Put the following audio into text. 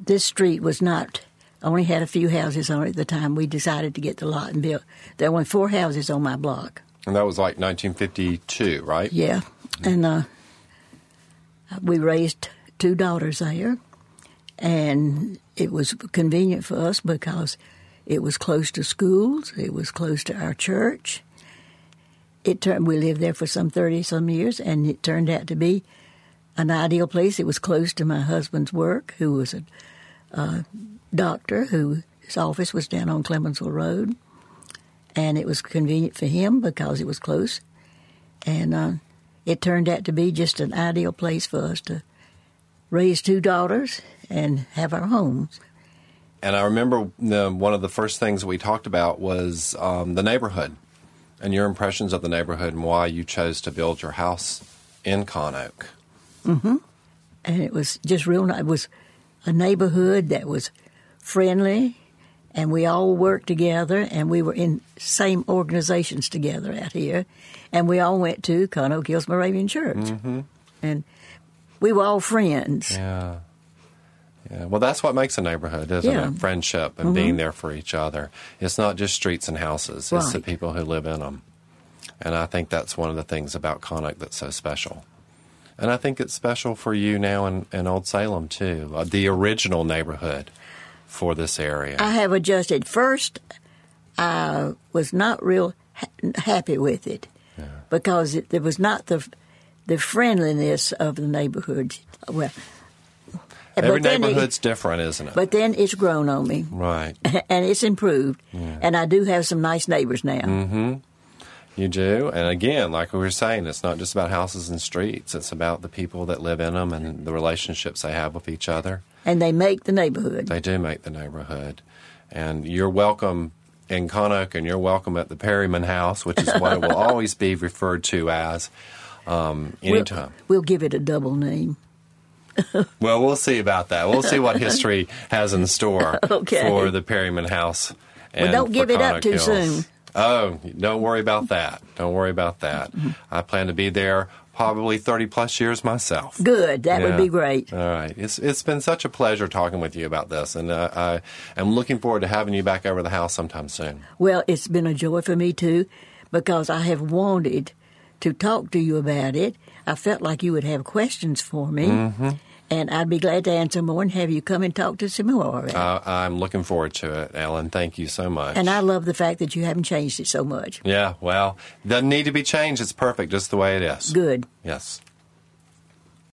this street was not, only had a few houses on it at the time we decided to get the lot and build. There were only 4 houses on my block. And that was like 1952, right? Yeah. And we raised 2 daughters there. And it was convenient for us because it was close to schools. It was close to our church. We lived there for some 30-some years, and it turned out to be an ideal place. It was close to my husband's work, who was a doctor, his office was down on Clemensville Road. And it was convenient for him because it was close. And it turned out to be just an ideal place for us to raise 2 daughters and have our homes. And I remember one of the first things we talked about was the neighborhood and your impressions of the neighborhood and why you chose to build your house in Conoke. Mm-hmm. And it was just real nice. It was a neighborhood that was friendly, and we all worked together, and we were in same organizations together out here. And we all went to Conoke Hills Moravian Church. Mm-hmm. And we were all friends. Yeah. Well, that's what makes a neighborhood, isn't it? Friendship and being there for each other. It's not just streets and houses. It's the people who live in them. And I think that's one of the things about Conoke that's so special. And I think it's special for you now in Old Salem, too, the original neighborhood for this area. I have adjusted. First, I was not real happy with it because there was not the friendliness of the neighborhood. Well, every neighborhood's different, isn't it? But then it's grown on me. Right. And it's improved. Yeah. And I do have some nice neighbors now. Mm-hmm. You do. And again, like we were saying, it's not just about houses and streets. It's about the people that live in them and the relationships they have with each other. And they make the neighborhood. They do make the neighborhood. And you're welcome in Conoke, and you're welcome at the Perryman House, which is what it will always be referred to as anytime. We'll give it a double name. Well, we'll see about that. We'll see what history has in store for the Perryman House. And don't give it up too soon. Oh, don't worry about that. Don't worry about that. I plan to be there probably 30-plus years myself. Good. That would be great. All right. It's been such a pleasure talking with you about this, and I am looking forward to having you back over to the house sometime soon. Well, it's been a joy for me, too, because I have wanted to talk to you about it. I felt like you would have questions for me, and I'd be glad to answer more and have you come and talk to us some more. I'm looking forward to it, Ellen. Thank you so much. And I love the fact that you haven't changed it so much. Yeah, well, doesn't need to be changed. It's perfect just the way it is. Good. Yes.